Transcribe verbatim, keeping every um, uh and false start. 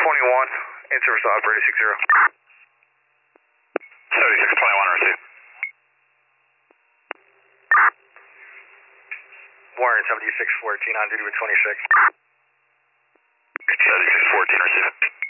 twenty-one, in-service operator six zero. seventy-six twenty-one, receive. Warren, seventy-six fourteen, on duty with twenty-six. seventy-six fourteen, receive.